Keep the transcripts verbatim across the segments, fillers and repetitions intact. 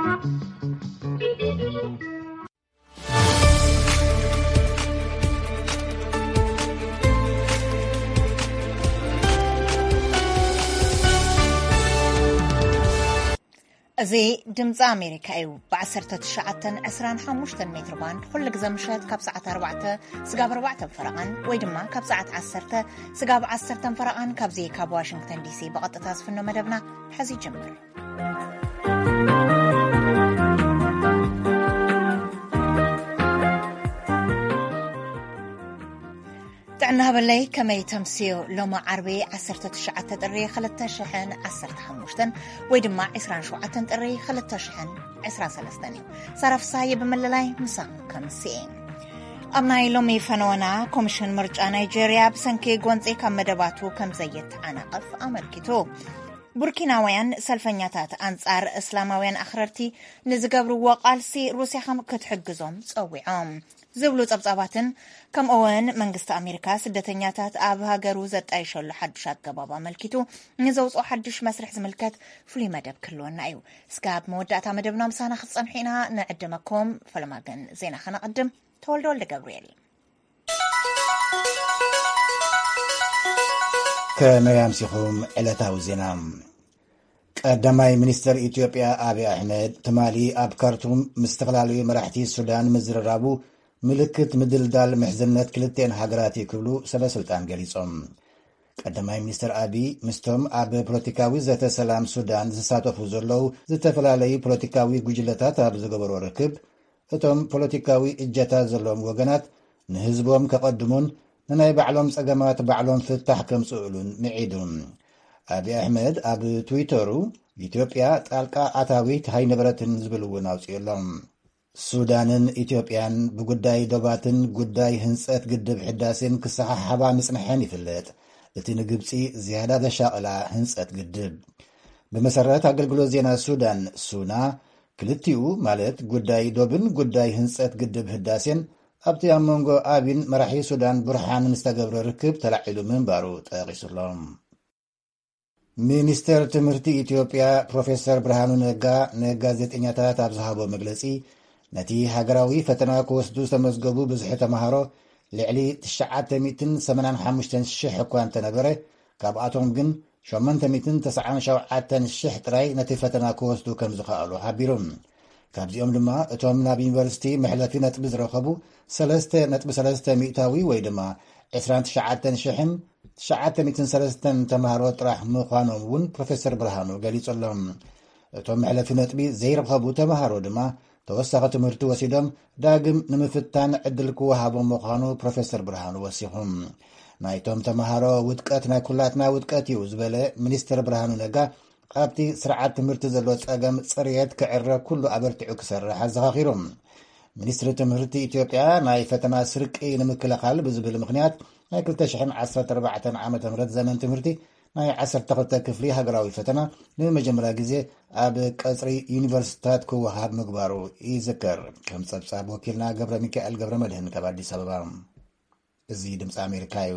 زي دمز أمريكا أيو بعشرة تشعتن عسران حموشتن متر باند كل جزمشات كاب ساعة أربعة سجاب أربعة فرقان ويدما كاب ساعة عشرة سجاب عشرة فرقان كاب زي كاب واشنطن دي سي بقطة تصفنا مدبنا حزي جمر تعنا بالله كما يتمسيو لما عربي عسرت تشعة تري خلت شحن عسرت حموشتن ويدما عسران شوعة تري خلت شحن عسران سلستانيو صرف صايب مللاي مسام كمسين أمناي لومي فنونا كوميشن مرجع نيجيريا بسنكي غونزي كم مدباتو كم زيت عناقف أمريكتو بوركيناويان سلفنياتات أنصار إسلامويان أخررتي نزقبرو وقالسي روسيا خم كتحجزهم صويعهم زبلو صبصاباتن كم أوان منغست أمريكا سدتنياتات آبها جروزت أيشل حدشات قبابا ملكتو نزوصو حدش مسرح زملكات فلي مدب كلون أيو سكاب مودعتا مدبنا مسانا خصن حينها نقدمكم فلماقن زينا خنا قدم تولدول لقبريل كما يمسيخم علتاو زينام قدماي منستر إثيوبيا أبي أحمد تمالي أب كارتوم مستقلالي مراحتي السودان مزررابو ملكت مدلدال محزنات كلتين هاجراتي كبلو سبا سلطان قليصهم قدماي منستر أبي مستهم أب بوليتيكاوي ذات سلام سودان زساتوفو زرلو زتفلالي بوليتيكاوي جوجلتات أب زغبرو ركب اتم بوليتيكاوي إجاتا زرلوم وغنات نهزبوهم كقدمون نناي بعلوم سقمات بعلوم فتح كم سؤلون معيدون أبي أحمد أب تويترو إثيوبيا تالقا أتاويت هاي نبرتن زبلوون أوصيلهم سودانن إثيوبيان بقداي دوباتن قداي هنسات قدب حداسين كساحة حبا مسنحان يفلت التي نقبسي زيادة دشاقلا هنسات قدب بمسارات أقلقلو زينا سودان سونا كلتيو مالت قداي دوبن قداي هنسات قدب حداسين أبتي أمونغو آبين مراحي سودان برحان نستقبر ركب تلعيلو من بارو تاقيس اللهم ሚኒስተር ትምህርቲ ኢትዮጵያ ፕሮፌሰር ብርሃኑ ነጋ ንጋዜጠኛታት ኣብ ዝሃቦ መግለጺ ነቲ ሃገራዊ ፈተና ክወስዱ ዝተመዝገቡ ብዙሕ ተማሃሮ ልዕሊ ትሽዓተ ሚእትን ሰማንያን ሓሙሽተን ሽሕ እኳ እንተነበረ ካብኣቶም ግን ሸሞንተ ሚእትን ተስዓን ሸውዓተን ሽሕ ጥራይ ነቲ ፈተና ክወስዱ ከም ዝኽኣሉ ሓቢሮም ካብዚኦም ድማ እቶም ናብ ዩኒቨርሲቲ መሕለፊ ነጥቢ ዝረኸቡ ሰለስተ ነጥቢ ሰለስተ ሚእታዊ ወይ ድማ عشرين تشعتن شحن تشعتن مئتين سلستن تمهارو طرح مخانوم ون بروفيسور برهانو قاليصلهم اتوم حلفي نطبي زيرب خبو تمهارو دما توسخه تمرتو وسيدم داغم نمفتان عدلكو وهابو مخانو بروفيسور برهانو وسيهم نايتوم تمهارو ودقت نا كلاتنا ودقت يو زبله منستر برهانو نغا قابتي سرعات تمرت زلو صقم صريت كعره كله ابرتعو كسرح زخاخيرهم منستر تمهرتي إثيوبيا ناي فتنا سرقي نمكلخال بزبل مخنيات ناي كلتا شحن عشرة أربعة عامة مرت زمن تمهرتي ناي عشر تقلتا كفلي هاقراوي فتنا نمجمرا قزي اب قصري يونيفرسيتات كو وهاب مقبارو يذكر كم صبصاب وكيلنا قبر ميكائيل قبر مدهن كبادي سببا ازي دمس امريكايو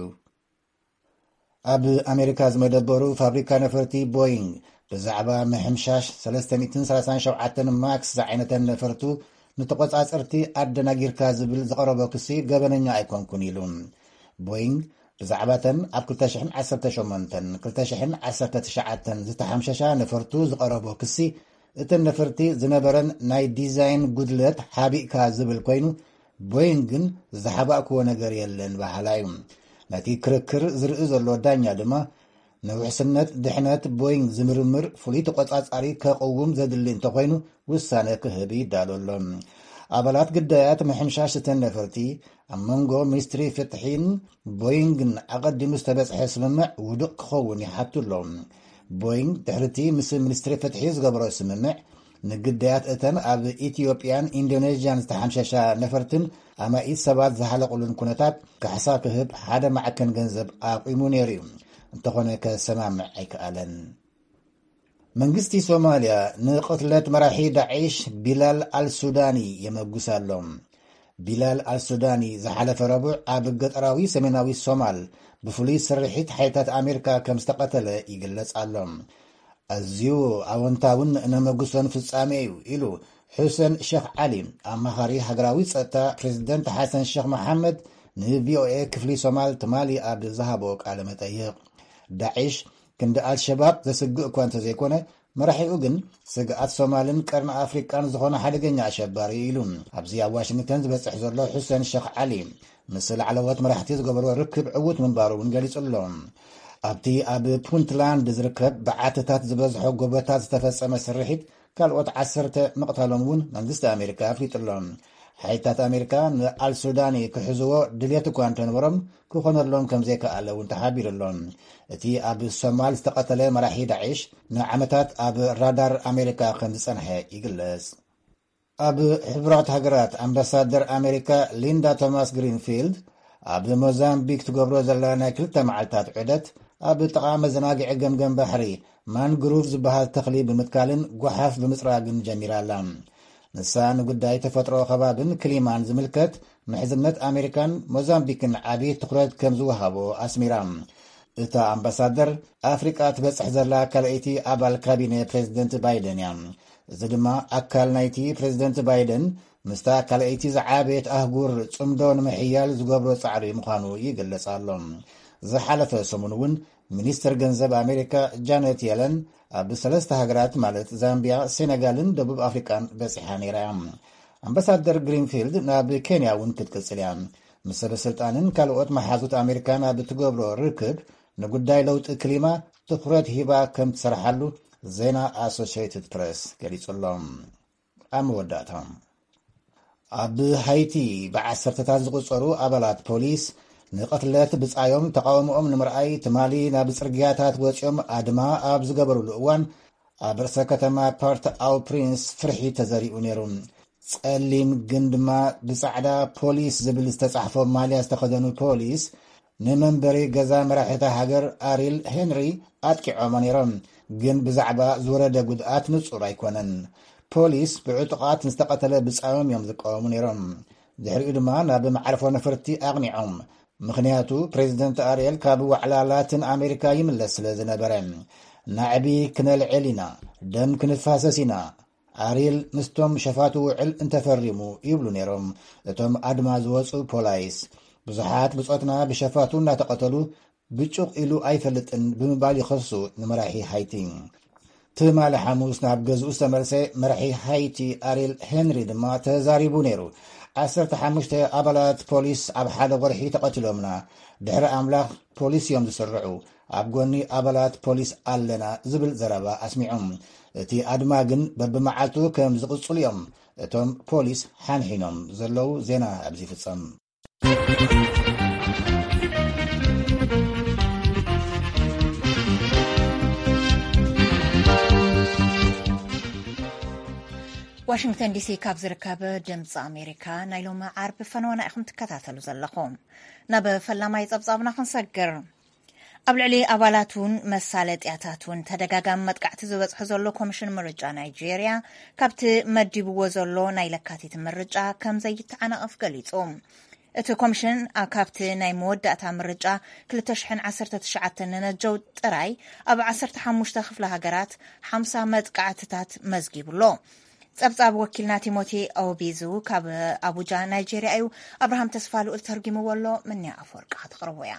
اب امريكا زمدبرو فابريكا نفرتي بوينغ بزعبا محمشاش ثلاثمئة وثلاثين وسبعة ماكس زعينة نفرتو نتقصاصرتي ادناغيركا زبل زقربو كسي غبنኛ አይኮንኩን ይሉም ቦይንግ ብዛዕባተን ኣብ ክልተ ዓሰርተ ሸሞንተ ክልተ ዓሰርተ ትሽዓተ ዝተሓምሸሻ ነፈርቱ ዝቀረቦ ክሲ እተን ነፈርቲ ዝነበረን ናይ ዲዛይን ጉድለት ሓቢእካ ዝብል ኮይኑ ቦይንግን ዝሓባእክዎ ነገር የለን ባህላዩ ነቲ ክርክር ዝርኢ ዘሎ ዳኛ ድማ ንውሕስነት ድሕነት ቦይንግ ዝምርምር ፍሉይ ተቆጻጻሪ ከقوم ዘድሊ እንተኮይኑ ውሳነ ክህብ ይዳለሎም ኣባላት ግዳያት ምሕምሻሽ ተነፈርቲ ኣመንጎ ሚኒስትሪ ፍትሒን ቦይንግን ኣቀዲሙ ዝተበጽሐ ስምምዕ ውድቕ ክኸውን ይሓትሎም ቦይንግ ድሕርቲ ምስ ሚኒስትሪ ፍትሒ ዝገበሮ ስምምዕ ንግዳያት እተን ኣብ ኢትዮጵያን ኢንዶኔዥያን ዝተሓምሸሻ ነፈርትን ኣማኢት ሰባት ዝሓለቁሉን ኩነታት ካሕሳ ክህብ ሓደ ማዕከን ገንዘብ ኣቂሙ ነይሩ እንተኾነ ከሰማምዕ ኣይከኣለን መንግስቲ ሶማሊያ ንቅትለት መራሒ ዳዒሽ ቢላል አልሱዳኒ የመጉሳሎም ቢላል አልሱዳኒ ዝሓለፈ ረቡዕ ኣብ ገጠራዊ ሰሜናዊ ሶማል ብፍሉይ ስርሒት ሓይታት ኣሜሪካ ከም ዝተቀተለ ይግለጽ ኣሎ ኣዝዩ ኣወንታውን ነመጉሶን ፍጻሜ እዩ ኢሉ ሑሰን ሼክ ዓሊ ኣማኻሪ ሃገራዊ ጸጥታ ፕሬዚደንት ሓሰን ሼክ መሓመድ ንቪኦኤ ክፍሊ ሶማል ትማሊ ኣብ ዝሃቦ ቃለ መጠይቕ ዳዒሽ ክንዲ ኣልሸባብ ዘስግእ እኳ እንተዘይኮነ መራሒኡ ግን ስግኣት ሶማልን ቀርኒ ኣፍሪቃን ዝኾነ ሓደገኛ ኣሸባሪ ኢሉ ኣብዚ ኣብ ዋሽንግተን ዝበፅሕ ዘሎ ሑሰን ሼክ ዓሊ ምስ ላዕለዎት መራሕቲ ዝገበርዎ ርክብ ዕዉት ምንባሩ እውን ገሊጹ ኣሎ። ኣብቲ ኣብ ፑንትላንድ ዝርከብ ብዓተታት ዝበዝሖ ጎቦታት ዝተፈጸመ ስርሒት ካልኦት ዓሰርተ ምቕታሎም እውን መንግስቲ ኣሜሪካ ኣፍሊጡሎም። ሓይታት ኣሜሪካ ንኣልሱዳኒ ክሕዝዎ ድልየት እኳ እንተነበሮም ክኾነሎም ከም ዘይከኣለ እውን ተሓቢሩሎም። እቲ ኣብ ሶማል ዝተቐተለ መራሒ ዳዒሽ ንዓመታት ኣብ ራዳር ኣሜሪካ ከም ዝጸንሐ ይግለጽ። ኣብ ሕቡራት ሃገራት ኣምባሳደር ኣሜሪካ ሊንዳ ቶማስ ግሪንፊልድ ኣብ ሞዛምቢክ ትገብሮ ዘላ ናይ ክልተ መዓልታት ዑደት ኣብ ጥቓ መዘናግዒ ገምገም ባሕሪ ማንግሩቭ ዝበሃል ተኽሊ ብምትካልን ጓሓፍ ብምጽራግን ጀሚራ ኣላ። ንሳ ንጉዳይ ተፈጥሮ ከባብን ክሊማን ዝምልከት ምሕዝነት ኣሜሪካን ሞዛምቢክን ዓብዪ ትኩረት ከም ዝወሃቦ ኣስሚራ እታ ኣምባሳደር ኣፍሪቃ ትበጽሕ ዘላ ካልአይቲ ኣባል ካቢነ ፕሬዚደንት ባይደን እያ። እዚ ድማ ኣካል ናይቲ ፕሬዚደንት ባይደን ምስታ ካልአይቲ ዝዓበየት ኣህጉር ጽምዶ ንምሕያል ዝገብሮ ጻዕሪ ምዃኑ ይግለጽ ኣሎ። ዝሓለፈ ሰሙን እውን ሚኒስትር ገንዘብ ኣሜሪካ ጃነት የለን ኣብ ሰለስተ ሃገራት ማለት ዛምቢያ፣ ሴኔጋልን ደቡብ ኣፍሪቃን በፂሓ ነይራ እያ። ኣምባሳደር ግሪንፊልድ ናብ ኬንያ እውን ክትቅጽል እያ። ምስ ሰበስልጣንን ካልኦት መሓዙት ኣሜሪካን ኣብ እትገብሮ ርክብ ንጉዳይ ለውጢ ክሊማ ትኩረት ሂባ ከም ትሰርሓሉ ዜና ኣሶሽትድ ፕሬስ ገሊጹሎም። ኣብ መወዳእታ ኣብ ሃይቲ ብዓሰርተታት ዝቁጸሩ ኣባላት ፖሊስ ንቐትለት ብጻዮም ተቃውሞኦም ንምርኣይ ትማሊ ናብ ጽርግያታት ወፂኦም ኣድማ ኣብ ዝገበሩሉ እዋን ኣብ ርእሰ ከተማ ፖርት ኣው ፕሪንስ ፍርሒ ተዘሪኡ ነይሩ። ጸሊም ግን ድማ ብጻዕዳ ፖሊስ ዝብል ዝተጻሕፎ ማልያ ዝተኸደኑ ፖሊስ ንመንበሪ ገዛ መራሒታ ሃገር ኣሪል ሄንሪ ኣጥቂዖሞ ነይሮም። ግን ብዛዕባ ዝወረደ ጉድኣት ንጹር ኣይኮነን። ፖሊስ ብዕጡቓት ንዝተቐተለ ብጻዮም እዮም ዝቃወሙ ነይሮም። ድሕሪኡ ድማ ናብ መዕርፎ ነፈርቲ ኣቕኒዖም። ምክንያቱ ፕሬዚደንት ኣርኤል ካብ ዋዕላ ላትን ኣሜሪካ ይምለስ ስለ ዝነበረ ናዕቢ ክነልዕል ኢና፣ ደም ክንፋሰስ ኢና፣ ኣርኤል ምስቶም ሸፋቱ ውዕል እንተፈሪሙ ይብሉ ነይሮም እቶም ኣድማ ዝወፁ ፖላይስ። ብዙሓት ብጾትና ብሸፋቱ እናተቐተሉ ብጩቕ ኢሉ ኣይፈልጥን ብምባል ይኸሱ ንመራሒ ሃይቲ። ትማሊ ሓሙስ ናብ ገዝኡ ዝተመልሰ መራሒ ሃይቲ ኣሪል ሄንሪ ድማ ተዛሪቡ ነይሩ። ዓሰርተ ሓሙሽተ ኣባላት ፖሊስ ኣብ ሓደ ቆርሒ ተቐቲሎምና፣ ድሕሪ ኣምላኽ ፖሊስ እዮም ዝስርዑ፣ ኣብ ጎኒ ኣባላት ፖሊስ ኣለና ዝብል ዘረባ ኣስሚዖም። እቲ ኣድማ ግን በብመዓልቱ ከም ዝቕጽሉ እዮም እቶም ፖሊስ ሓንሒኖም ዘለው ዜና ኣብዚ ይፍጸም። ዋሽንግተን ዲሲ ካብ ዝርከብ ድምፂ ኣሜሪካ ናይ ሎሚ ዓርቢ ፈነወና ኢኹም ትከታተሉ ዘለኹም። ናብ ፈላማይ ጸብጻብና ክንሰግር። ኣብ ልዕሊ ኣባላቱን መሳለጥያታቱን ተደጋጋሚ መጥቃዕቲ ዝበጽሑ ዘሎ ኮሚሽን ምርጫ ናይጄርያ ካብቲ መዲብዎ ዘሎ ናይ ለካቲት ምርጫ ከም ዘይተዓናቐፍ ገሊጹ። እቲ ኮሚሽን ካብቲ ናይ መወዳእታ ምርጫ ክልተ ሽሕን ዓሰርተ ትሽዓተን ነጀው ጥራይ ኣብ ዓሰርተ ሓሙሽተ ክፍለ ሃገራት ሓምሳ መጥቃዕትታት መዝጊቡሎ። ጸብጻብ ወኪልና ቲሞቲ ኦቢዙ ካብ ኣቡጃ ናይጄርያ እዩ። ኣብርሃም ተስፋልኡ ተርጊምዎ ኣሎ። ምንያ ኣፈወርቂ ክትቕርቦ እያ።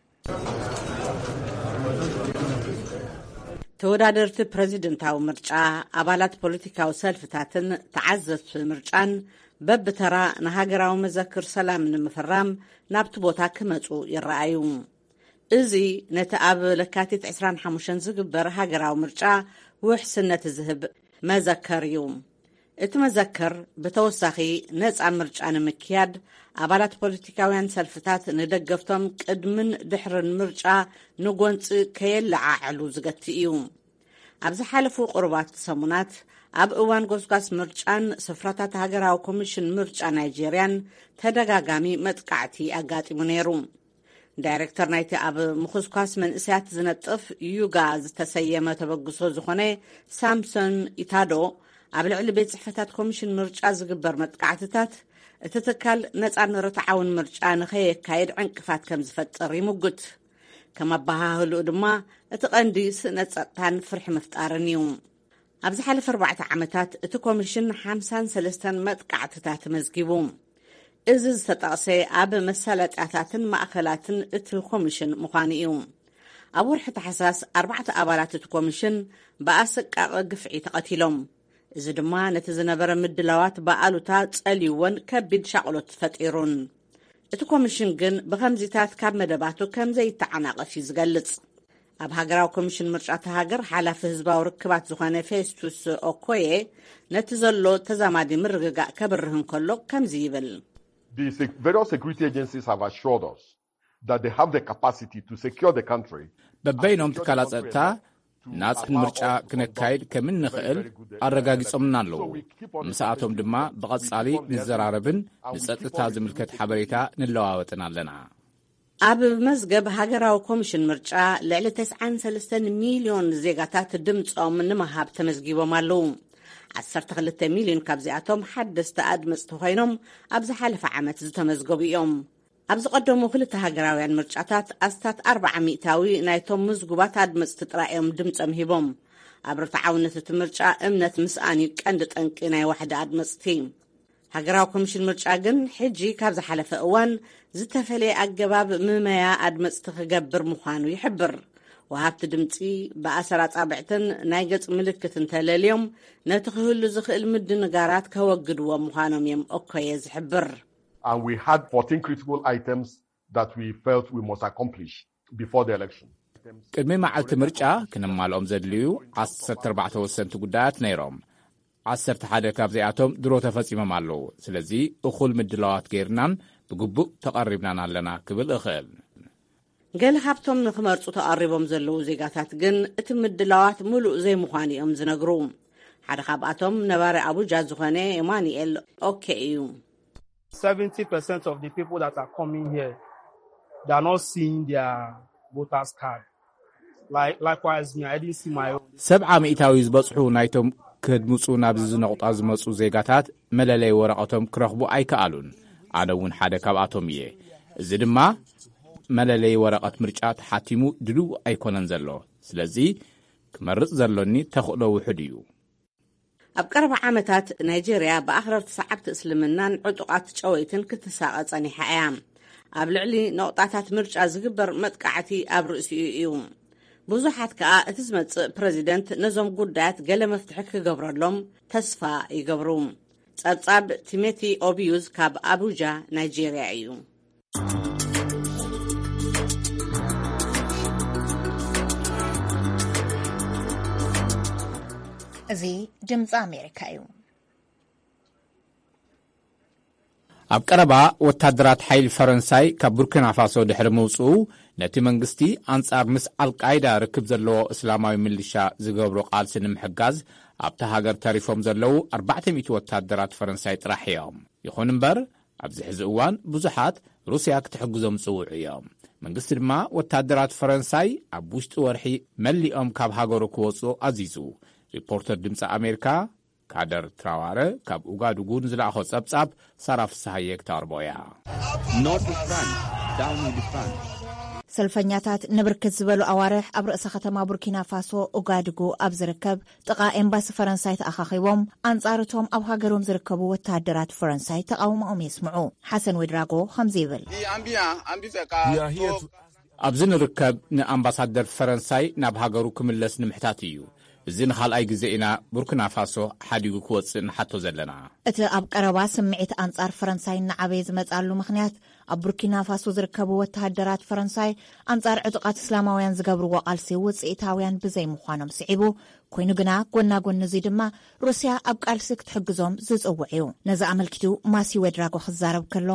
ተወዳደርቲ ፕሬዚደንታዊ ምርጫ ኣባላት ፖለቲካዊ ሰልፍታትን ተዓዘብቲ ምርጫን በብተራ ንሃገራዊ መዘክር ሰላም ንምፍራም ናብቲ ቦታ ክመፁ ይረኣዩ። እዚ ነቲ ኣብ ለካቲት ዕስራን ሓሙሽተን ዝግበር ሃገራዊ ምርጫ ውሕስነት ዝህብ መዘከር እዩ። እቲ መዘከር ብተወሳኺ ነፃ ምርጫ ንምክያድ ኣባላት ፖለቲካውያን ሰልፍታት ንደገፍቶም ቅድምን ድሕርን ምርጫ ንጎንፂ ከየለዓዕሉ ዝገቲ እዩ። ኣብ ዝሓለፉ ቁርባት ሰሙናት ኣብ እዋን ጎስጓስ ምርጫን ስፍራታት ሃገራዊ ኮሚሽን ምርጫ ናይጄርያን ተደጋጋሚ መጥቃዕቲ ኣጋጢሙ ነይሩ። ዳይሬክተር ናይቲ ኣብ ምኹስኳስ መንእስያት ዝነጥፍ ዩጋ ዝተሰየመ ተበግሶ ዝኾነ ሳምሶን ኢታዶ ኣብ ልዕሊ ቤት ጽሕፈታት ኮሚሽን ምርጫ ዝግበር መጥቃዕትታት እቲ ትካል ነፃን ርትዓውን ምርጫ ንኸየካየድ ዕንቅፋት ከም ዝፈጥር ይምጉት። ከም ኣባሃህልኡ ድማ እቲ ቀንዲ ስእነት ጸጥታን ፍርሒ ምፍጣርን እዩ። ኣብዚ ሓለፈ ኣርባዕተ ዓመታት እቲ ኮሚሽን ሓምሳን ሰለስተን መጥቃዕትታት መዝጊቡ። እዚ ዝተጠቕሰ ኣብ መሳለጥያታትን ማእከላትን እቲ ኮሚሽን ምዃኑ እዩ። ኣብ ወርሒ ታሕሳስ ኣርባዕተ ኣባላት እቲ ኮሚሽን ብኣሰቃቂ ግፍዒ ተቐቲሎም። እዚ ድማ ነቲ ዝነበረ ምድላዋት ብኣሉታ ጸልይዎን ከቢድ ሻቕሎት ፈጢሩን። እቲ ኮሚሽን ግን ብኸምዚታት ካብ መደባቱ ከም ዘይተዓናቐፍ እዩ ዝገልጽ። ኣብ ሃገራዊ ኮሚሽን ምርጫ ሃገር ሓላፊ ህዝባዊ ርክባት ዝኾነ ፌስቱስ ኦኮዬ ነቲ ዘሎ ተዛማዲ ምርግጋእ ከብርህን ከሎ ከምዚ ይብል። The various security agencies have assured us that they have the capacity to secure the country. በበይኖም ትካላት ጸጥታ ናጽን ምርጫ ክነካይድ ከም እንኽእል ኣረጋጊጾምና ኣለዉ። ምስኣቶም ድማ ብቐጻሊ ንዘራረብን ንጸጥታ ዝምልከት ሓበሬታ ንለዋወጥን ኣለና። ኣብ መዝገብ ሃገራዊ ኮሚሽን ምርጫ ልዕሊ ተስዓን ሰለስተን ሚልዮን ዜጋታት ድምፆም ንምሃብ ተመዝጊቦም ኣለዉ። ዓሰርተ ክልተ ሚልዮን ካብዚኣቶም ሓደስተ ኣድመፅቲ ኮይኖም ኣብ ዝሓለፈ ዓመት ዝተመዝገቡ እዮም። ኣብ ዝቐደሙ ክልተ ሃገራውያን ምርጫታት ኣስታት ኣርባዓ ሚእታዊ ናይቶም ምዝጉባት ኣድመፅቲ ጥራዮም ድምፆም ሂቦም። ኣብ ርትዓውነት እቲ ምርጫ እምነት ምስኣን ቀንዲ ጠንቂ ናይ ዋሕዲ ኣድመፅቲ። ሃገራዊ ኮሚሽን ምርጫ ግን ሕጂ ካብ ዝሓለፈ እዋን ዝተፈለየ ኣገባብ ምመያ ኣድመፅቲ ክገብር ምዃኑ ይሕብር። ወሃብቲ ድምፂ ብኣሰራጻብዕትን ናይ ገጽ ምልክትን ተለልዮም ነቲ ክህሉ ዝኽእል ምድንጋራት ከወግድዎም ምዃኖም እዮም ኦኮየ ዝሕብር። And we had fourteen critical items that we felt we must accomplish before the election. ቅድሚ መዓልቲ ምርጫ ክነማልኦም ዘድልዩ ዓሰርተ ኣርባዕተ ወሰንቲ ጉዳያት ነይሮም። ዓሰርተ ሓደ ካብዚኣቶም ድሮ ተፈጺሞም ኣለዉ። ስለዚ እኹል ምድላዋት ጌርናን ብግቡእ ተቐሪብናን ኣለና ክብል እኽእል። ገለ ካብቶም ንኽመርፁ ተቐሪቦም ዘለዉ ዜጋታት ግን እቲ ምድላዋት ሙሉእ ዘይምዃኑ እዮም ዝነግሩ። ሓደ ካብኣቶም ነባሪ ኣቡጃ ዝኾነ ኤማኑኤል ኦኬ እዩ። seventy percent of the people that are coming here, they are not seeing their voters card. Like, likewise, me, I didn't see my own. ሰብዓ ሚእታዊ ዝበጽሑ ናይቶም ክድምፁ ናብዚ ዝነቑጣ ዝመፁ ዜጋታት መለለይ ወረቐቶም ክረኽቡ ኣይከኣሉን። ኣነ እውን ሓደ ካብኣቶም እየ። እዚ ድማ መለለይ ወረቐት ምርጫ ተሓቲሙ ድልው ኣይኮነን ዘሎ። ስለዚ ክመርጽ ዘሎኒ ተኽእሎ ውሕድ እዩ። ኣብ ቀረባ ዓመታት ናይጀርያ ብኣኽረርቲ ሰዓብቲ እስልምናን ዕጡቓት ጨወይትን ክትሳቐ ጸኒሓ እያ። ኣብ ልዕሊ ነቑጣታት ምርጫ ዝግበር መጥቃዕቲ ኣብ ርእሲኡ እዩ። ብዙሓት ከዓ እቲ ዝመጽእ ፕረዚደንት ነዞም ጉዳያት ገለ መፍትሒ ክገብረሎም ተስፋ ይገብሩ። ጸብጻብ ቲሜቲ ኦቢዩዝ ካብ ኣቡጃ ናይጀርያ እዩ። እዚ ድምፂ ኣሜሪካ እዩ። ኣብ ቀረባ ወታደራት ሓይሊ ፈረንሳይ ካብ ቡርኪና ፋሶ ድሕሪ ምውፅኡ ነቲ መንግስቲ ኣንጻር ምስ ኣልቃይዳ ርክብ ዘለዎ እስላማዊ ሚሊሻ ዝገብሮ ቃልሲ ንምሕጋዝ ኣብቲ ሃገር ተሪፎም ዘለዉ ኣርባዕተ ሚእቲ ወታደራት ፈረንሳይ ጥራሕ እዮም። ይኹን እምበር ኣብዚ ሕዚ እዋን ብዙሓት ሩስያ ክትሕግዞም ጽውዑ እዮም። መንግስቲ ድማ ወታደራት ፈረንሳይ ኣብ ውሽጢ ወርሒ መሊኦም ካብ ሃገሩ ክወፁ ኣዚዙ። ሪፖርተር ድምፂ ኣሜሪካ ካደር ትራዋረ ካብ ኡጋዱጉ ንዝለኣኾ ጸብጻብ ሳራ ፍስሓየ ክተቕርቦ እያ። ሰልፈኛታት ንብርክት ዝበሉ ኣዋርሕ ኣብ ርእሰ ከተማ ቡርኪና ፋሶ ኡጋዱጉ ኣብ ዝርከብ ጥቓ ኤምባሲ ፈረንሳይ ተኣኻኺቦም ኣንጻርቶም ኣብ ሃገሮም ዝርከቡ ወታደራት ፈረንሳይ ተቃውሞኦም የስምዑ። ሓሰን ወድራጎ ከምዚ ይብል። ኣብዚ ንርከብ ንኣምባሳደር ፈረንሳይ ናብ ሃገሩ ክምለስ ንምሕታት እዩ። እዚ ንኻልኣይ ግዜ ኢና ቡርኪና ፋሶ ሓዲጉ ክወፅእ ንሓቶ ዘለና። እቲ ኣብ ቀረባ ስምዒት ኣንጻር ፈረንሳይ ንዓበየ ዝመጻሉ ምኽንያት ኣብ ቡርኪና ፋሶ ዝርከቡ ወተሃደራት ፈረንሳይ ኣንጻር ዕጡቓት እስላማውያን ዝገብርዎ ቃልሲ ውፅኢታውያን ብዘይምዃኖም ስዒቡ ኮይኑ ግና ጎና ጎኒ እዚ ድማ ሩስያ ኣብ ቃልሲ ክትሕግዞም ዝጽውዕ እዩ። ነዚ ኣመልኪቱ ማሲ ወድራጎ ክዛረብ ከሎ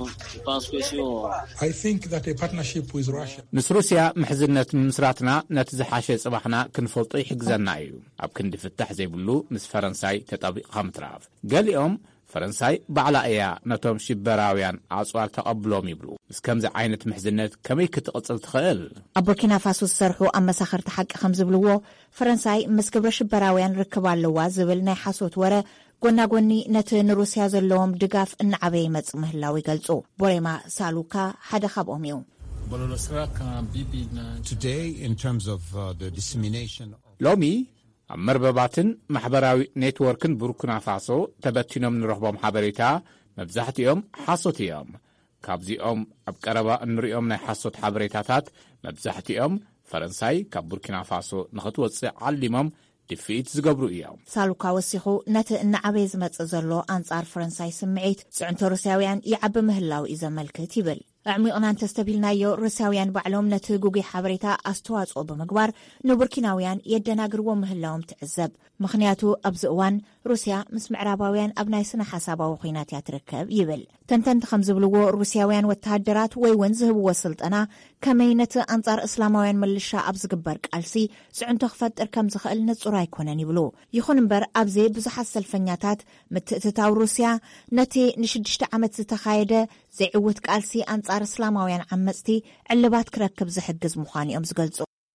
ምስ ሩስያ ምሕዝነት ንምስራትና ነቲ ዝሓሸ ጽባሕና ክንፈልጦ ይሕግዘና እዩ። ኣብ ክንዲ ፍታሕ ዘይብሉ ምስ ፈረንሳይ ተጠቢቕኻ ምትራፍ ገሊኦም ፈረንሳይ ባዕላ እያ ነቶም ሽበራውያን ኣጽዋር ተቐብሎም ይብሉ። ምስ ከምዚ ዓይነት ምሕዝነት ከመይ ክትቕጽል ትኽእል? ኣብ ቡርኪና ፋሶ ዝሰርሑ ኣብ መሳኽርቲ ሓቂ ከም ዝብልዎ ፈረንሳይ ምስ ግብረ ሽበራውያን ርክብ ኣለዋ ዝብል ናይ ሓሶት ወረ ጎና ጎኒ ነቲ ንሩስያ ዘለዎም ድጋፍ እናዓበየ ይመጽእ ምህላው ይገልጹ። ቦሬማ ሳሉካ ሓደ ካብኦም እዩ። Today, in terms of uh, the dissemination of... ሎሚ ኣብ መርበባትን ማሕበራዊ ኔትወርክን ቡርኪና ፋሶ ተበቲኖም ንረኽቦም ሓበሬታ መብዛሕትኦም ሓሶት እዮም። ካብዚኦም ኣብ ቀረባ እንሪኦም ናይ ሓሶት ሓበሬታታት መብዛሕትኦም ፈረንሳይ ካብ ቡርኪና ፋሶ ንኽትወፅእ ዓሊሞም ድፊት ዝገብሩ እዮም። ሳሉካ ወሲኹ ነቲ እናዓበየ ዝመጽእ ዘሎ ኣንጻር ፈረንሳይ ስምዒት ጽዕንቶ ሩስያውያን ይዓቢ ምህላው እዩ ዘመልክት ይብል። ዕሚቕና እንተስተቢልናዮ ሩስያውያን ባዕሎም ነቲ ጉጉይ ሓበሬታ ኣስተዋጽኦ ብምግባር ንቡርኪናውያን የደናግርዎ ምህላዎም ትዕዘብ። ምኽንያቱ ኣብዚ እዋን ሩስያ ምስ ምዕራባውያን ኣብ ናይ ስነ ሓሳባዊ ኩናት እያ ትርከብ ይብል። ተንተንቲ ከም ዝብልዎ ሩስያውያን ወተሃደራት ወይ እውን ዝህብዎ ስልጠና ከመይ ነቲ ኣንጻር እስላማውያን ምልሻ ኣብ ዝግበር ቃልሲ ጽዕንቶ ክፈጥር ከም ዝኽእል ንጹር ኣይኮነን ይብሉ። ይኹን እምበር ኣብዚ ብዙሓት ሰልፈኛታት ምትእትታው ሩስያ ነቲ ንሽዱሽተ ዓመት ዝተኻየደ ዘይዕውት ቃልሲ ኣንጻር እስላማውያን ዓመፅቲ ዕልባት ክረክብ ዝሕግዝ ምዃኑ እዮም ዝገልጹ።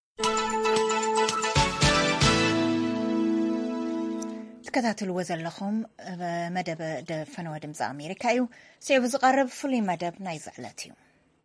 ትከታተልዎ ዘለኹም መደብ ፈነወ ድምፂ ኣሜሪካ እዩ። ስዒቡ ዝቐርብ ፍሉይ መደብ ናይ ዝዕለት እዩ።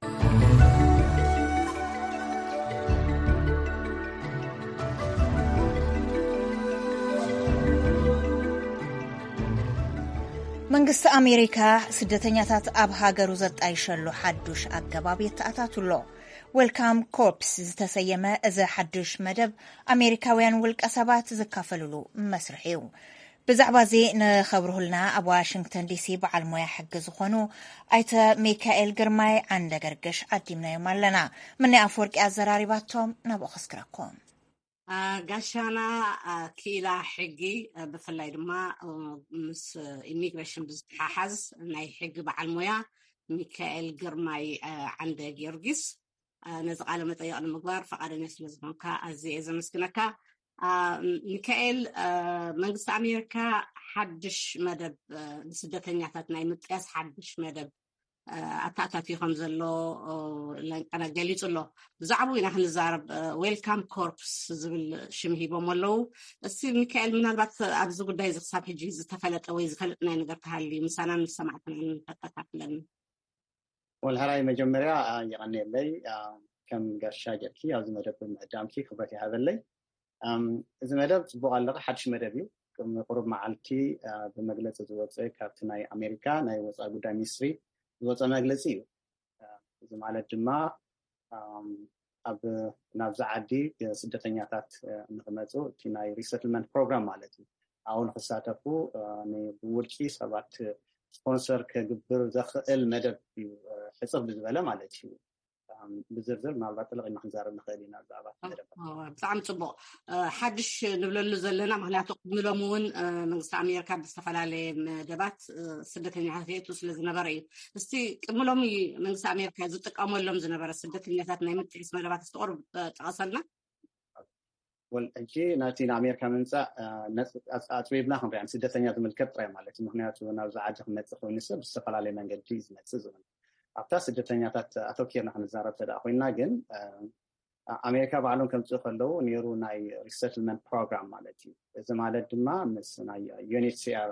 መንግስቲ ኣሜሪካ ስደተኛታት ኣብ ሃገሩ ዘጣይሸሉ ሓዱሽ ኣገባብ የተኣታትሎ ዌልካም ኮርፕስ ዝተሰየመ እዚ ሓዱሽ መደብ ኣሜሪካውያን ውልቀ ሰባት ዝካፈልሉ መስርሕ እዩ። ብዛዕባ እዚ ንኸብርሁልና ኣብ ዋሽንግተን ዲሲ በዓል ሞያ ሕጊ ዝኾኑ ኣይተ ሚካኤል ግርማይ ዓንደገርገሽ ዓዲምናዮም ኣለና። ምናይ ኣፈወርቂ ኣዘራሪባቶም ናብኡ ኸስክረኩም። ጋሻና ኪላ ሕጊ ብፍላይ ድማ ምስ ኢሚግሬሽን ብዝተሓሓዝ ናይ ሕጊ በዓል ሞያ ሚካኤል ግርማይ ዓንደ ጊዮርጊስ ነዚ ቃለ መጠይቕ ንምግባር ፈቃደኛ ስለ ዝኾንካ ኣዝየ እየ ዘመስግነካ። ሚካኤል መንግስቲ ኣሜሪካ ሓድሽ መደብ ንስደተኛታት ናይ ምጥያስ ሓድሽ መደብ ኣታኣታትዩ ከም ዘሎ ለንቀና ገሊጹ ኣሎ። ብዛዕባ ኢና ክንዛረብ ዌልካም ኮርፕስ ዝብል ሽም ሂቦም ኣለዉ። እስቲ ሚካኤል ምናልባት ኣብዚ ጉዳይ እዚ ክሳብ ሕጂ ዝተፈለጠ ወይ ዝፈልጥናይ ነገር ተሃልዩ ምሳና ንሰማዕትናን ተከታትለን። ወልሃራይ መጀመርያ ይቀኒየለይ ከም ጋሻ ጀርኪ ኣብዚ መደብ ምዕዳምኪ ክብረት ይሃበለይ። እዚ መደብ ጽቡቕ ኣለቀ ሓድሽ መደብ እዩ። ከም ቁሩብ መዓልቲ ብመግለፂ ዝወፀ ካብቲ ናይ ኣሜሪካ ናይ ወፃኢ ጉዳይ ሚኒስትሪ ዝወፀ መግለፂ እዩ። እዚ ማለት ድማ ኣብ ናብዛ ዓዲ ስደተኛታት ንኽመፁ እቲ ናይ ሪሰትልመንት ፕሮግራም ማለት እዩ ኣብኡ ንክሳተፉ ንውልቂ ሰባት ስፖንሰር ክግብር ዘኽእል መደብ እዩ ሕፅር ብዝበለ ማለት እዩ። ብዝርዝር ምናልባት ጥልቕ ክንዛረብ ንኽእል ኢና ብዛዕባ መደብ። ብጣዕሚ ፅቡቕ ሓድሽ ንብለሉ ዘለና ምክንያቱ ቅድሚሎም እውን መንግስቲ ኣሜሪካ ብዝተፈላለየ መደባት ስደተኛታት የእቱ ስለ ዝነበረ እዩ። እስቲ ቅድሚሎም መንግስቲ ኣሜሪካ ዝጥቀመሎም ዝነበረ ስደተኛታት ናይ ምጥያስ መደባት ዝተቆርብ ጠቐሰልና። ወል ሕጂ ናቲ ንኣሜሪካ ምምፃእ ኣፅቢብና ክንሪኣ ስደተኛ ዝምልከት ጥራይ ማለት እዩ። ምክንያቱ ናብዚ ዓዲ ክመፅእ ኮይኑ ሰብ ብዝተፈላለየ መንገዲ ዝመፅእ ዝብል ኣብታ ስደተኛታት ኣተኪርና ክንዛረብ ተደኣ ኮይና ግን ኣሜሪካ ባዕሎም ከምፅኡ ከለዉ ነይሩ ናይ ሪሰትልመንት ፕሮግራም ማለት እዩ። እዚ ማለት ድማ ምስ ናይ ዩኤንኤችሲአር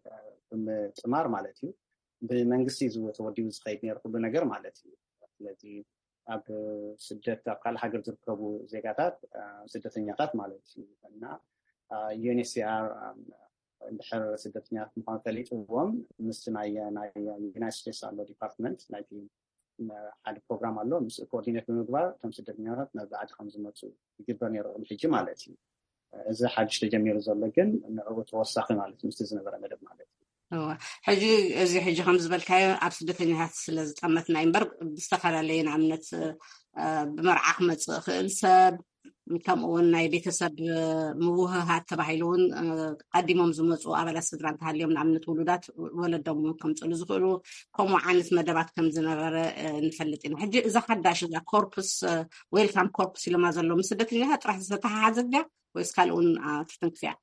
ብምጥማር ማለት እዩ ብመንግስቲ ተወዲቡ ዝኸይድ ነይሩ ኩሉ ነገር ማለት እዩ። ስለዚ ኣብ ስደት ኣብ ካልእ ሃገር ዝርከቡ ዜጋታት ስደተኛታት ማለት እዩ እና ዩኤንኤችሲአር እንድሕር ስደተኛታት ምዃኑ ፈሊጥዎም ምስ ናይ ዩናይትድ ስቴትስ ኣሎ ዲፓርትመንት ናይ ሓደ ፕሮግራም ኣሎ ምስ ኮኦርዲኔት ብምግባር እቶም ስደተኛታት ናብዚ ዓዲ ከም ዝመፁ ይግበር ነይሩ ሕጂ ማለት እዩ። እዚ ሓድሽ ተጀሚሩ ዘሎ ግን ንዕኡ ተወሳኺ ማለት ምስ ዝነበረ መደብ ማለት እዩ። ሕጂ እዚ ሕጂ ከም ዝበልካዮ ኣብ ስደተኛታት ስለ ዝጠመትና እምበር ብዝተፈላለየ ንኣብነት ብመርዓ ክመፅእ ክእል ሰብ ከምኡውን ናይ ቤተሰብ ምውህሃት ተባሂሉ እውን ቀዲሞም ዝመፁ ኣባላት ስድራ እንተሃልዮም ንኣብነት ውሉዳት ወለዶም ከምፅሉ ዝኽእሉ ከምኡ ዓይነት መደባት ከም ዝነበረ ንፈልጥ ኢና። ሕጂ እዛ ሓዳሽ እዛ ኮርፕስ ዌልካም ኮርፕስ ኢሎማ ዘሎ ምስ ስደተኛታት ጥራሕ ዝተተሓሓዘት ድያ ወይስ ካልእ እውን ትትንክፍያ?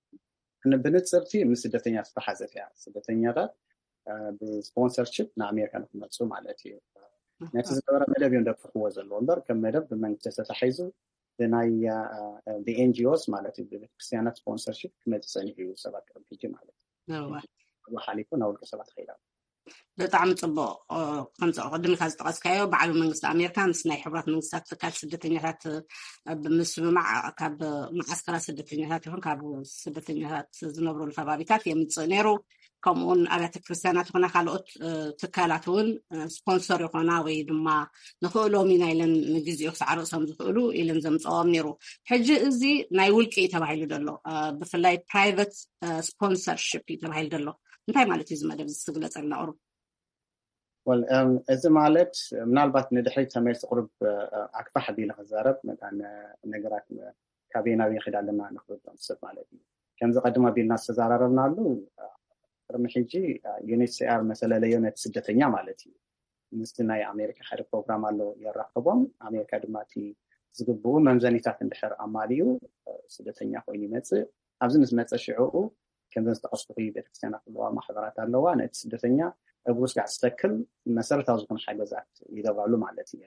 ብንፅርቲ ምስ ስደተኛታት ዝተተሓሓዘት እያ። ስደተኛታት ብስፖንሰርሽፕ ንኣሜሪካ ንክመፁ ማለት እዩ። ነቲ ዝነበረ መደብ እዮም ደፍርክዎ ዘለዎ እምበር ከም መደብ ብመንግስቲ ተተሓሒዙ ብናይ ኤንጂኦስ ማለት እዩ ቤተክርስትያናት ስፖንሰርሽፕ ክመፅእ ፀኒሑ እዩ ሰባት ቅድሚ ሕጂ ማለት እዩ። ሓሊፉ ናብ ውልቀ ሰባት ከይዳ بطعم طبق خمسة قدم كاز تقاسكايو بعد منغست أمريكا مسنا حبرات منغستات كاد سدتنيات بمسمع كاب معسكر سدتنيات هون كاب سدتنيات زنبرو الفابريكات يمتصنيرو كمون على تكريستيانات هنا خلقت تكالاتون سبونسر يقنا ወይ ድማ نخلو من إلى نجزي يخسر رأسهم زخلو إلى نزم صام نيرو حاجة إزي نايولك يتبعي دلو بفلاي private sponsorship يتبعي دلو نتاي مالتي زما دبز سجلت على أوروبا well um إذا مالت منالبات ندحري تميل تقرب أكفى حبينا خزارب مثلا نجارات كابينا بيخدع لنا نخرج نصف مالتي كم زقدم بينا سزاررنا له رمحيجي يونيسيار مثلا ليونت سدتنيا مالتي مستنا يا أمريكا حرب برنامج له يراقبهم أمريكا دماتي زقبوا منزنيتات اندحر أماليو سدتنيا خويني متى أبزنس متى شعوه كم زنس تقصفي بتكسينا في الواقع محضرات اللوا نت سدتنيا أبوس قاعد استكل مسألة تازقن حاجة ذات إذا بعلو مالتي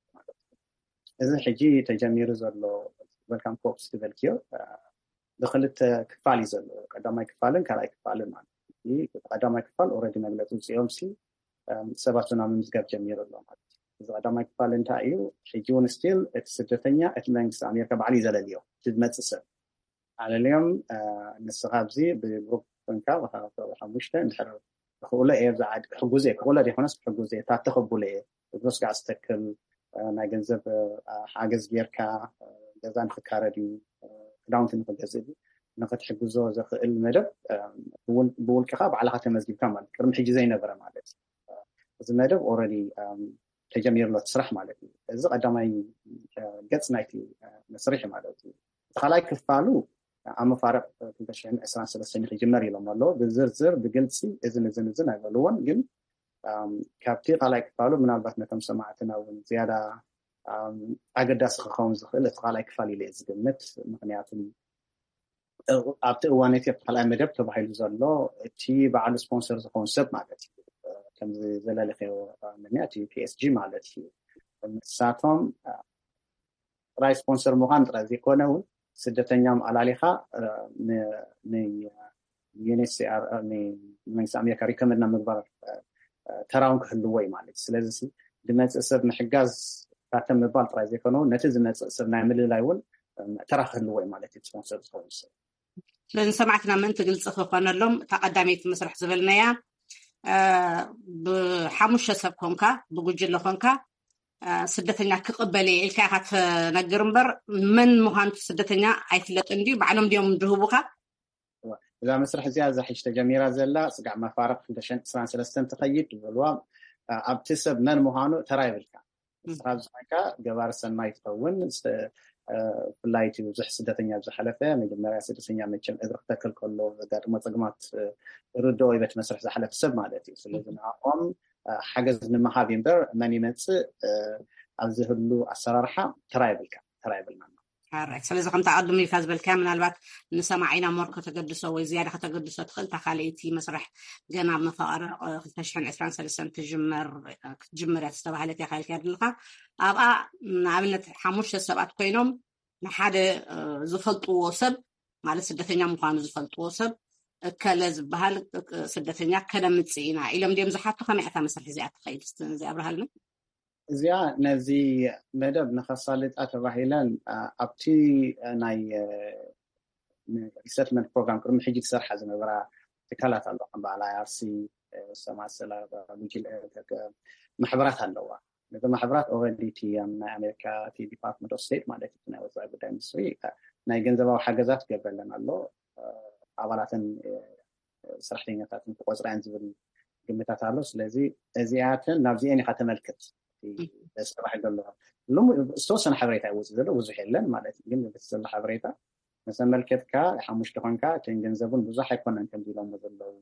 إذا حجي تجمير زلوا welcome cops to Belgium دخلت كفالي زلوا قدام كفالن كلا كفالن مالتي قدام كفال already نقلتون سي أم سي سبعتنا من مزجاب جمير الله مالتي إذا قدام كفالن تأيو حجون ستيل السدتنيا أتمنى أمريكا بعلي زلاليو تدمت السر على اليوم نسخاب زي بجروب فنكا وها وحمشته نحر خولة إيه زعاد حجوزي خولة دي خناس حجوزي تاتخبوا ليه بس قاعد استكل ناجنزب حاجز بيركا جزان خكاردي داونتن خجزبي نقد حجوزه زخ المدب بول بول كخاب على حتى مسجد كمان كرم حجي زي نبرة مالتي بس المدب already تجمير له تصرح مالتي إذا قدامي جت نايتي مسرح مالتي خلاك كفالو أما فارق كنتشين أسرع سلسلة خجمري لما الله بالزرزر بجلسي إذن إذن إذن أقولون جل كابتي خلاك فالو من البتنا كم سمعتنا وزيادة أقدس خون زخلة خلاك فالي ليز جمت مغنياتهم أبتي وانيتي بحال أمريكا تبعي لزلوا تي بعد سبونسرز خون سب مالتي كم زي زلالة خيو منياتي بي إس جي مالتي ساتهم راي سبونسر مغاندرة زي كونه سدتنيام على لخا ن يونيسيار ن من أمريكا ريكمندنا مقبر تراون كهلوي مالك سلازي دمت أسر نحجاز تعتمد مقبر ترازي كانوا نتيجة دمت أسر نعمل لايول ترى خلوي مالك تسبونسر خالص لأن سمعتنا من تقول صفقنا لهم تقدمي في مسرح زبلنايا بحموش سبكونكا بوجل لخونكا سدتنيا كقبلي الكاحت نجرمبر من مهان سدتنيا عيثلت عندي بعلم ديوم جهوبك إذا مسرح زيادة حيش تجميرة زلا سقع ما فارق في دشان سران سلستن تخيط والوا أبتسب من مهانو ترايبلكا مسرح زمانكا جوار السنة يتقون فلايتي وزح سدتنيا بزحلفة مجمرة سدتنيا متشم إذا اختكل كله دار مطقمات ردو إذا مسرح زحلف سب مالتي سلزنا أقوم حاجز من محابين بر ماني متس أزهلو السرارحة ترايبلكا ترايبل مانا حرك سلزة قمت أقدم يفاز بالكامل الوقت نسمعينا مركة تقدسه وزيادة تقدسه تخل تخليتي مسرح جناب مفاقر تشحن عسران سلسان تجمر تجمر تستبع لك خالك يدلقا أبقى عملت حموش السبعة قينهم نحاد زفلت وصب مع السدتين مقام زفلت وصب كلاز بهال سدتين كلام تسينا إلى مديم زحته خمسة مسرح زيادة تخيل زي أبرهالنا زيا نزي مدب نخصالت أتباهيلان أبتي ناي resettlement program كرم حيجي سرحة زي مبرا تكالات الله على آر سي سماع سلا بيجي محبرات الله لذا محبرات already تي من أمريكا تي Department of State ما لك تناول زي بدأ مصري ناي جنزبا وحاجزات قبل لنا الله عبارة سرحتين تاتن تقوز رانزبل قمتات الله سلازي زياتن نافزي أني خاتم الكت بس راح أقول له لهم استوصل حبريتها وزدل وزحلن مالتي قلنا بس الله حبريتها مثلا ملكت كا حمش تكون كا تنجنزبون بزح يكون أنكم دي لهم وزدل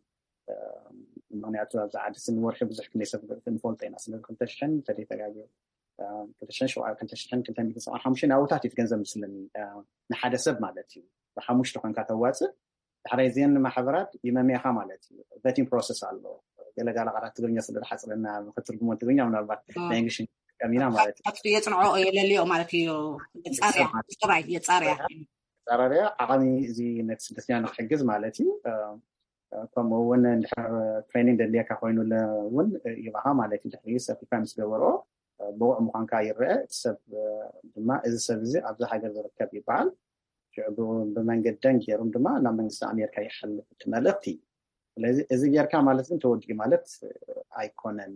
من يعتبر زعاد سن ورح بزح كنيسة في الفولتين أصلا كنت شحن تري تجاجي كنت شحن شو كنت شحن كنت عندي بس حمشين أو تحتي تجنزب مثلا نحدث مالتي فحمش تكون كا تواتس حريزين مع حبرات يمامي خاملتي vetting process الله قال قال قرأت تقولني صدق حصل إنها خطر تقولني من البعض لإنجليش كمينا مالتي أكترية نوع إلى اليوم مالتي يتصارع طبعا يتصارع يتصارع عقامي زي نتسدثيان حجز مالتي ከምኡውን እንድሕር ትሬኒንግ ደልየካ ኮይኑ እውን ይባሃ ማለት ድሕሪ ሰርቲፋይ ምስ ገበሮ ብውዕ ምዃንካ ይርአ ሰብ ድማ እዚ ሰብ እዚ ኣብዚ ሃገር ዝርከብ ይበሃል ሽዑ ብመንገደን ገይሮም ድማ ናብ መንግስቲ ኣሜሪካ ይሓልፍ ትመልእኽቲ ስለዚ እዚ ጌርካ ማለት ግን ተወዲኡ ማለት ኣይኮነን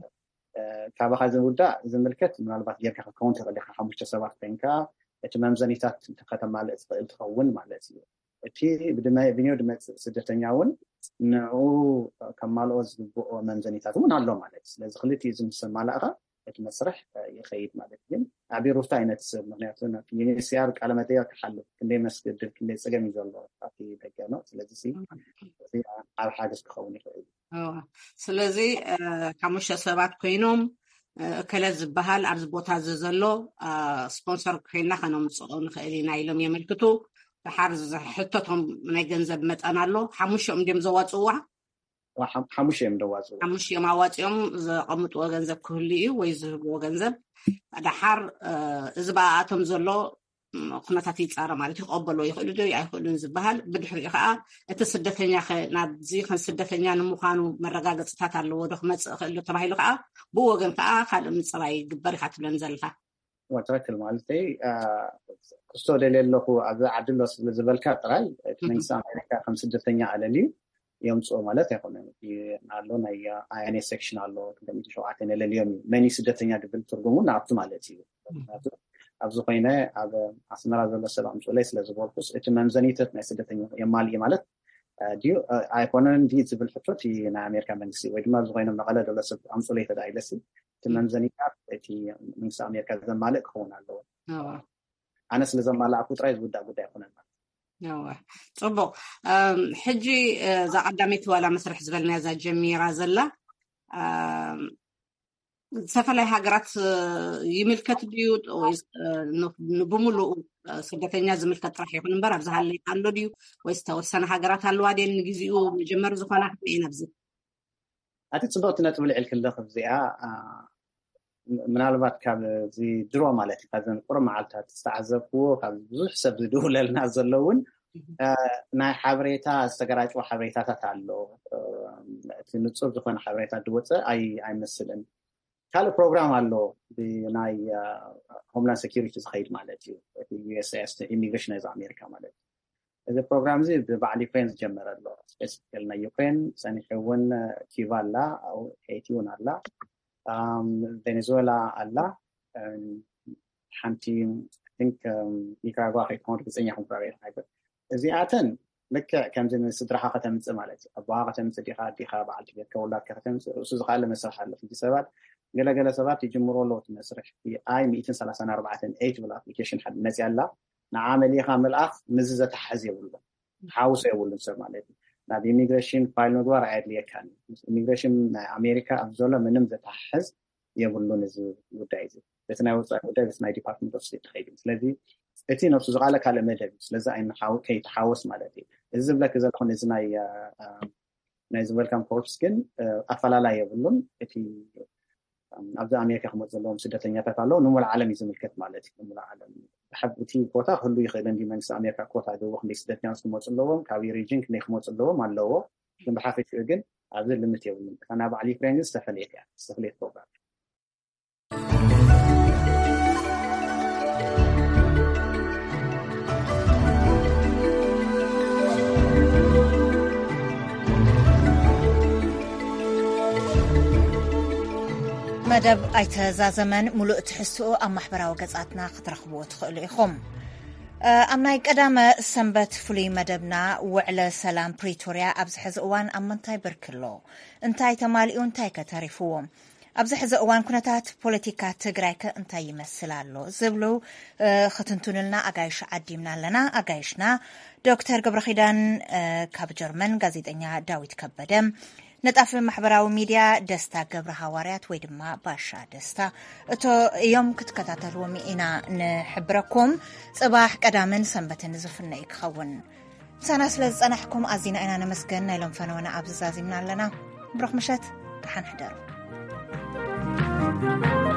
ካባኻ ዝውዳእ ዝምልከት ምናልባት ጌርካ ክኸውን ትኽእል ኢኻ ሓሙሽተ ሰባት ኮይንካ እቲ መምዘኒታት ከተማልእ ትኽእል ትኸውን ማለት እዩ እቲ ብድሜው ድመፅእ ስደተኛ እውን ንዑ ከማልኦ ዝግብኦ መምዘኒታት እውን ኣሎ ማለት ስለዚ ክልቲኡ ዝምሰማልእኻ እቲ መስርሕ ይኸይድ ማለት ግን ዓቢሩፍታ ዓይነት ሰብ ምክንያቱ ዩኤንኤችሲአር ቃለ መጠይቅ ክሓልፍ ክንደይ መስገድል ክንደይ ፀገም እዩ ዘሎ ኣብቲ ደገ ነው ስለዚ ኣብ ሓገዝ ክኸውን ይኽእል ስለዚ ሓሙሽተ ሰባት ኮይኖም ከለዝ ዝበሃል ኣብዚ ቦታ ዘሎ ስፖንሰር ኮይና ከነምፅኦ ንኽእል ኢና ኢሎም የመልክቱ ድሓር ሕቶቶም ናይ ገንዘብ መጠን ኣሎ ሓሙሽኦም ድም ዘዋፅዋ ሓሙሽኦም ደዋፅዋ ሓሙሽኦም ኣዋፂኦም ዘቐምጥዎ ገንዘብ ክህሉ እዩ ወይ ዝህብዎ ገንዘብ ድሓር እዚ በኣቶም ዘሎ ኩነታት ይፃረ ማለት ይቕበልዎ ይኽእሉ ዶ ኣይኽእሉን ዝበሃል ብድሕሪኡ ከዓ እቲ ስደተኛ ናብዚ ከም ስደተኛ ንምዃኑ መረጋገፅታት ኣለዎ ዶ ክመፅእ ክእሉ ተባሂሉ ከዓ ብወገን ከዓ ካልእ ምፅራይ ይግበር ኢኻ ትብለን ዘለካ ወትረክል ማለት ክስቶ ደልየለኹ ኣብዚ ዓድሎ ዝበልካ ጥራይ እቲ መንግስቲ ኣሜሪካ ከም ስደተኛ ኣለልዩ የምፅኦ ማለት ኣይኮነን ኣሎ ናይ ኣይኤንኤ ሴክሽን ኣሎ ክንደይ ሸውዓተ ነለልዮም መኒ ስደተኛ ድብል ትርጉሙ ንኣብቱ ማለት እዩ ኣብዚ ኮይነ ኣብ ኣስመራ ዘሎ ሰብ ኣምፅኦ ላይ ስለዝበልኩስ እቲ መምዘኒታት ናይ ስደተኛ የማልእ ማለት ድዩ ኣይኮነን ዲ ዝብል ሕቶት ናይ ኣሜሪካ መንግስቲ ወይ ድማ ዝኾይኖም መቐለ ዘሎ ሰብ ኣምፅኦ ላይ ተዳይለሲ እቲ መምዘኒታት እቲ መንግስቲ ኣሜሪካ ዘማልእ ክኸውን ኣለዎ ኣነ ስለ ዘማልኣኩ ጥራይ ዝውዳእ ጉዳይ ኣይኮነን ያዋ ጽቡቅ ሕጂ እዛ ቀዳሚት ዋላ መስርሕ ዝበልና እዛ ጀሚራ ዘላ ሰፈላይ ሃገራት ይምልከት ድዩ ወይስ ብሙሉእ ስደተኛ ዝምልከት ጥራሕ ይኹን እምበር ኣብዚ ሃለይ ኣሎ ድዩ ወይስ ተወሰነ ሃገራት ኣለዋ ድን ግዜኡ መጀመር ዝኾና ከመይ ነብዚ ኣቲ ጽቡቅ ነጥብ ልዕል ክለኽ እዚኣ ምናልባት ካብዚ ድሮ ማለት እዩ ካብዘን ቁር መዓልታት ዝተዓዘብክዎ ካብ ብዙሕ ሰብ ዝድውለልና ዘለውን ናይ ሓበሬታ ዝተገራጭዎ ሓበሬታታት ኣሎ እቲ ንጹር ዝኾነ ሓበሬታ ድወፅእ ኣይ ኣይመስልን ካልእ ፕሮግራም ኣሎ ብናይ ሆምላንድ ሴኪሪቲ ዝኸይድ ማለት እዩ እቲ ዩኤስኤስ ኢሚግሬሽን ናይ ኣሜሪካ ማለት እዩ እዚ ፕሮግራም እዚ ብባዕሊ ዩክሬን ዝጀመረ ኣሎ ስፔሲፊካሊ ናይ ዩክሬን ሰኒሕ እውን ኪቫ ኣላ ኣብ ሄይቲ እውን ኣላ ቬኔዙዌላ ኣላ ሓንቲ ቲንክ ኒካራጓ ከይኮን ርግፀኛ ኮንፈረንስ ሃገር እዚኣተን ልክዕ ከምዚ ንስድራኻ ከተምፅእ ማለት እዩ ኣቦኻ ከተምፅእ ዲኻ ዲኻ በዓልቲ ቤትካ ውላድካ ከተምፅእ እሱ ዝካኣለ መስርሕ ኣሎ እቲ ሰባት ገለገለ ሰባት ይጅምሮ ኣለዎ እቲ መስርሕ ኣይ ሚእትን ሰላሳን ኣርባዕተን ኤይት ብል ኣፕሊኬሽን ሓደ መፅያ ኣላ ንዓመሊኻ መልኣኽ ምዝ ዘተሓዝ የብሉ ሓውሶ የብሉን ሰብ ማለት እዩ ናብ ኢሚግሬሽን ፋይል ምግባር ኣየድልየካን ኢሚግሬሽን ናይ ኣሜሪካ ኣብ ዘሎ ምንም ዘተሓዝ የብሉን እዚ ጉዳይ እዚ እቲ ናይ ወፃኢ ጉዳይ ናይ ዲፓርትመንት ኦፍ ስቴት ትኸይድ ስለዚ እቲ ነብሱ ዝቃለ ካልእ መደብ ስለዚ ኣይንሓው ከይተሓወስ ማለት እዩ እዚ ዝብለክ ዘለኹን እዚ ናይ ናይ ዌልካም ኮርፕስ ግን ኣፈላላይ የብሉን እቲ ኣብዚ ኣሜሪካ ክመፁ ዘለዎም ስደተኛታት ኣለዉ ንሙሉእ ዓለም እዩ ዝምልከት ማለት እዩ ንሙሉእ ዓለም ብሓንቲ ኮታ ክህሉ ይኽእል እንዲ መንግስቲ ኣሜሪካ ኮታ ደዎ ክንደይ ስደተኛታት ክመፁ ኣለዎም ካብ ሪጅን ክንደይ ክመፁ ኣለዎም ኣለዎ ግን ብሓፈሽኡ ግን ኣብዚ ልምት የብሉን kana ባዕሊ ዩክሬን ግን ዝተፈለየ እያ ዝተፈለየ ፕሮግራም መደብ ኣይተዛዘመን ሙሉእ ትሕስኡ ኣብ ማሕበራዊ ገጻትና ክትረኽብዎ ትኽእሉ ኢኹም ኣብ ናይ ቀዳመ ሰንበት ፍሉይ መደብና ውዕለ ሰላም ፕሪቶርያ ኣብዚ ሕዚ እዋን ኣብ ምንታይ ብርክሎ እንታይ ተማሊኡ እንታይ ከተሪፍዎ ኣብዚ ሕዚ እዋን ኩነታት ፖለቲካ ትግራይ ከ እንታይ ይመስል ኣሎ ዝብሉ ክትንትኑልና ኣጋይሽ ዓዲምና ኣለና ኣጋይሽና ዶክተር ገብረኺዳን ካብ ጀርመን ጋዜጠኛ ዳዊት ከበደ ነጣፍ ማሕበራዊ ሚድያ ደስታ ገብረ ሃዋርያት ወይ ድማ ባሻ ደስታ እቶ እዮም ክትከታተልዎም ኢና ንሕብረኩም ጽባሕ ቀዳምን ሰንበትን ዝፍነ ይክኸውን ሳና ስለ ዝጸናሕኩም ኣዚና ኢና ነመስገን ናይሎም ፈነወና ኣብ ዝዛዚምና ኣለና ብሮኽ ምሸት ድሓን ሕደሩ